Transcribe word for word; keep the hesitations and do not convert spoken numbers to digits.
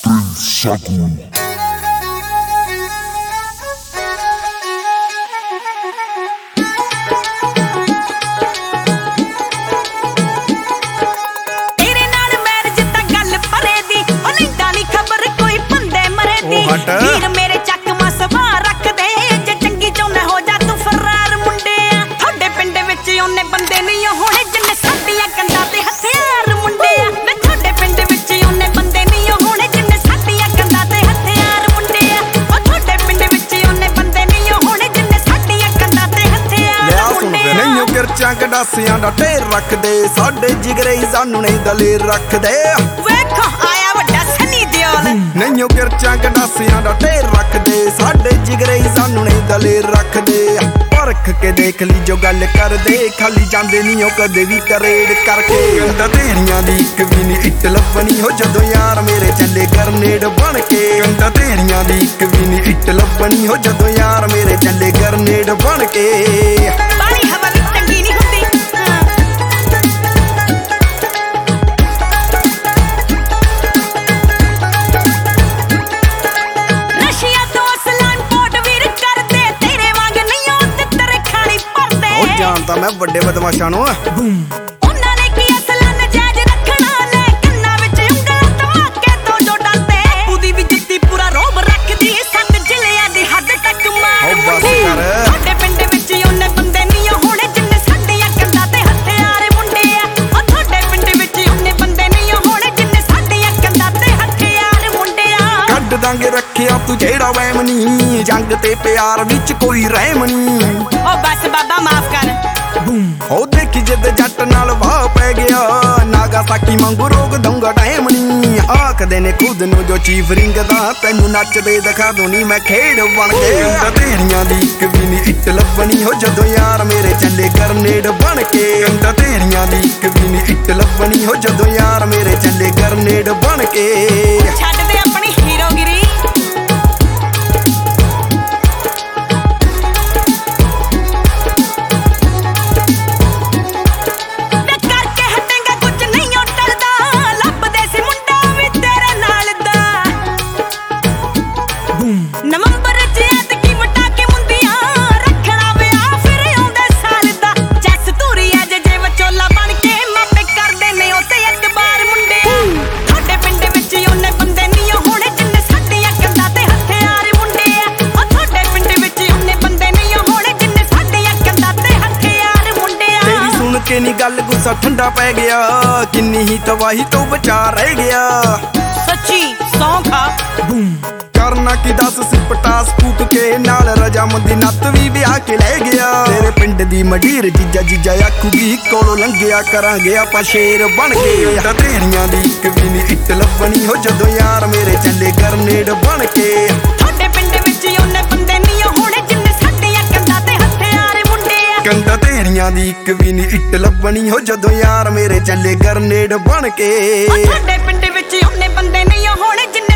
Shaku. ਵੀਰ ਮੇਰੇ ਚੱਕਮਾ ਸੁਭਾਅ ਰੱਖਦੇ ਜੇ ਚੰਗੀ ਚਾਹੁੰਦਾ ਹੋ ਜਾ ਤੂੰ ਫਰਾਰ ਮੁੰਡਿਆ ਤੁਹਾਡੇ ਪਿੰਡ ਵਿੱਚ ਉਹਨੇ ਬੰਦੇ ਨਹੀਂ ਹੋਣੇ ਜਿੰਨੇ ਸਾਡੀਆਂ ਕੰਧਾਂ ਤੇ ਹਥਿਆਰ ਮੁੰਡਿਆ ਮੈਂ ਤੁਹਾਡੇ ਪਿੰਡ ਵਿੱਚ ਉਹਨੇ ਬੰਦੇ ਨਹੀਂ ਹੋਣੇ ਜਿੰਨੇ ਸਾਡੀਆਂ ਕੰਧਾਂ ਤੇ ਹਥਿਆਰ ਮੁੰਡਿਆ ਉਹ ਤੁਹਾਡੇ ਪਿੰਡ ਵਿੱਚ ਉਹਨੇ ਬੰਦੇ ਨਹੀਂ ਹੋਣੇ ਜਿੰਨੇ ਸਾਡੀਆਂ ਕੰਧਾਂ ਤੇ ਹਥਿਆਰ ਮੁੰਡਿਆ ਨਹੀਂ ਉਹ ਕਿਰਚਾਂ ਗਡਾਸਿਆਂ ਦਾ ਢੇਰ ਰੱਖਦੇ ਸਾਡੇ ਜਿਗਰੇ ਹੀ ਸਾਨੂੰ ਨਹੀਂ ਦਲੇਰ ਰੱਖਦੇ ਵੇਖੋ ਆਇਆ ਵੱਡਾ ਸਨੀ ਦਿਓਲ ਨਹੀਂ ਉਹ ਕਿਰਚਾਂ ਗਡਾਸਿਆਂ ਦਾ ਢੇਰ ਰੱਖਦੇ ਸਾਡੇ ਜਿਗਰੇ ਹੀ ਸਾਨੂੰ ਨਹੀਂ ਦਲੇਰ ਰੱਖਦੇ ਪਰਖ ਕੇ ਦੇਖ ਲਈ ਜੋ ਗੱਲ ਕਰਦੇ ਖਾਲੀ ਜਾਂਦੇ ਨਹੀਂ ਉਹ ਕਦੇ ਵੀ ਟਰੇਡ ਕਰਕੇ ਕੰਧਾਂ ਤੇਰੀਆਂ ਦੀ ਇੱਕ ਵੀ ਨਹੀਂ ਇੱਟ ਲੱਭਣੀ ਹੋ ਜਦੋਂ ਯਾਰ ਮੇਰੇ ਚੱਲੇ ਗਰਨੇਡ ਬਣ ਕੇ ਕੰਧਾਂ ਤੇਰੀਆਂ ਦੀ ਇੱਕ ਵੀ ਨਹੀਂ ਇੱਟ ਲੱਭਣੀ ਹੋ ਜਦੋਂ ਯਾਰ ਮੇਰੇ ਚੱਲੇ ਗਰਨੇਡ ਬਣ ਕੇ ਬਾਲੀ ਹਵਾ ਵੀ ਚੰਗੀ ਨਹੀਂ ਹੁੰਦੀ ਜਾਣਦਾ ਮੈਂ ਵੱਡੇ ਬਦਮਾਸ਼ਾਂ ਨੂੰ ਉਹਨਾਂ ਨੇ ਕੀ ਅਸਲਾਂ ਨਜਾਇਜ਼ ਰੱਖਣਾ ਲੈ ਕੰਨਾਂ ਵਿੱਚ ਉਂਗਲਾਂ ਧਮਾਕੇ ਤੋਂ ਜੋ ਡਰਦੇ ਉਹਦੀ ਵੀ ਜੁੱਤੀ ਪੂਰਾ ਰੋਬ ਰੱਖਦੀ ਸੱਤ ਜ਼ਿਲ੍ਹਿਆਂ ਦੀ ਹੱਦ ਤੱਕ ਮਾਰ ਸਾਡੇ ਪਿੰਡ ਵਿੱਚ ਉਹਨੇ ਬੰਦੇ ਨਹੀਂ ਹੋਣੇ ਜਿੰਨੇ ਸਾਡੀਆਂ ਕੰਧਾਂ ਤੇ ਹਥਿਆਰ ਮੁੰਡਿਆ ਉਹ ਤੁਹਾਡੇ ਪਿੰਡ ਵਿੱਚ ਉਹਨੇ ਬੰਦੇ ਨਹੀਂ ਹੋਣੇ ਜਿੰਨੇ ਸਾਡੀਆਂ ਕੰਧਾਂ ਤੇ ਹਥਿਆਰ ਮੁੰਡਿਆ ਕੱਢ ਦਾਂਗੇ ਰੱਖਿਆ ਤੂੰ ਜਿਹੜਾ ਵਹਿਮ ਨਹੀਂ ਜੰਗ ਤੇ ਪਿਆਰ ਵਿੱਚ ਕੋਈ ਰਹਿਮ ਨਹੀਂ ਉਹ ਬਸ ਬਾਬਾ ਮਾਫ ਕਰ ਉਹ ਦੇਖੀ ਜਿੱਦ ਜੱਟ ਨਾਲ ਵਾਹ ਪੈ ਗਿਆ ਨਾਗਾਸਾਕੀ ਵਾਂਗੂ ਰੋਕ ਦਊਂਗਾ ਟਾਈਮ ਨਹੀਂ ਆਖਦੇ ਨੇ ਖੁਦ ਨੂੰ ਜੋ ਚੀਫ ਰਿੰਗ ਦਾ ਤੈਨੂੰ ਨੱਚਦੇ ਦਿਖਾ ਦੂੰ ਨੀ ਮੈਂ ਖੇਡ ਬਣ ਕੇ ਕੰਧਾਂ ਤੇਰੀਆਂ ਦੀ ਇੱਕ ਵੀ ਨਹੀਂ ਇੱਟ ਲੱਭਣੀ ਹੋ ਜਦੋਂ ਯਾਰ ਮੇਰੇ ਚੱਲੇ ਗਰਨੇਡ ਬਣ ਕੇ ਕੰਧਾਂ ਤੇਰੀਆਂ ਦੀ ਇੱਕ ਵੀ ਨਹੀਂ ਇੱਟ ਲੱਭਣੀ ਹੋ ਜਦੋਂ ਯਾਰ ਮੇਰੇ ਚੱਲੇ ਗਰਨੇਡ ਬਣ ਕੇ ਛੱਡ ਦੇ ਆਪਣੀ ਹੀਰੋਗਿਰੀ ਨਵੰਬਰ ਚ ਐਤਕੀ ਵਟਾ ਕੇ ਮੁੰਦੀਆਂ ਰੱਖਣਾ ਵਿਆਹ ਫਿਰ ਆਉਂਦੇ ਸਾਲ ਦਾ ਜੱਸ ਧੂਰੀ ਐ ਜੇ ਜੇ ਵਿਚੋਲਾ ਬਣ ਕੇ ਮਾਪੇ ਕਰਦੇ ਨੇ ਉਤੇ ਇਤਬਾਰ ਮੁੰਡੇ ਤੁਹਾਡੇ ਪਿੰਡ ਵਿੱਚ ਉਹਨੇ ਬੰਦੇ ਨਹੀਂ ਹੋਣੇ ਜਿੰਨੇ ਸਾਡੀਆਂ ਕੰਧਾਂ ਤੇ ਹਥਿਆਰ ਮੁੰਡੇ ਉਹ ਤੁਹਾਡੇ ਪਿੰਡ ਵਿੱਚ ਉਹਨੇ ਬੰਦੇ ਨਹੀਂ ਹੋਣੇ ਜਿੰਨੇ ਸਾਡੀਆਂ ਕੰਧਾਂ ਤੇ ਹਥਿਆਰ ਮੁੰਡੇ ਤੇਰੀ ਸੁਣ ਕੇ ਨੀ ਗੱਲ ਗੁੱਸਾ ਠੰਡਾ ਪੈ ਗਿਆ ਕਿੰਨੀ ਹੀ ਤਬਾਹੀ ਤੋਂ ਬਚਾ ਰਹਿ ਗਿਆ ਸੱਚੀ ਸੌਂ ਖਾ ਕਰਨਾ ਕੀ ਦੱਸ ਸਿਪਟਾ ਸਪੂਕ ਕੇ ਨਾਲ ਰਜਾਮੰਦੀ ਨੱਤ ਵੀ ਵਿਆਹ ਕੇ ਲੈ ਗਿਆ ਤੇਰੇ ਪਿੰਡ ਦੀ ਮਡੀਰ ਜੀਜਾ ਜੀਜਾ ਆਖੂਗੀ ਕੋਲੋਂ ਲੰਘਿਆ ਕਰਾਂਗੇ ਆਪਾਂ ਸ਼ੇਰ ਬਣ ਕੇ ਕੰਧਾਂ ਤੇਰੀਆਂ ਦੀ ਇੱਕ ਵੀ ਨਹੀਂ ਇੱਟ ਲੱਭਣੀ ਹੋ ਜਦੋਂ ਯਾਰ ਮੇਰੇ ਚੱਲੇ ਗਰਨੇਡ ਬਣ ਕੇ ਤੁਹਾਡੇ ਪਿੰਡ ਵਿੱਚ ਉਹਨੇ ਬੰਦੇ ਨਹੀਂ ਹੋਣੇ ਜਿੰਨੇ ਸਾਡੀਆਂ ਕੰਧਾਂ ਤੇ ਹਥਿਆਰ ਮੁੰਡਿਆ ਕੰਧਾਂ ਤੇਰੀਆਂ ਦੀ ਇੱਕ ਵੀ ਨਹੀਂ ਇੱਟ ਲੱਭਣੀ ਹੋ ਜਦੋਂ ਯਾਰ ਮੇਰੇ ਚੱਲੇ ਗਰਨੇਡ ਬਣ ਕੇ ਤੁਹਾਡੇ ਪਿੰਡ ਵਿੱਚ ਉਹਨੇ ਬੰਦੇ ਨਹੀਂ ਹੋਣੇ ਜਿੰਨੇ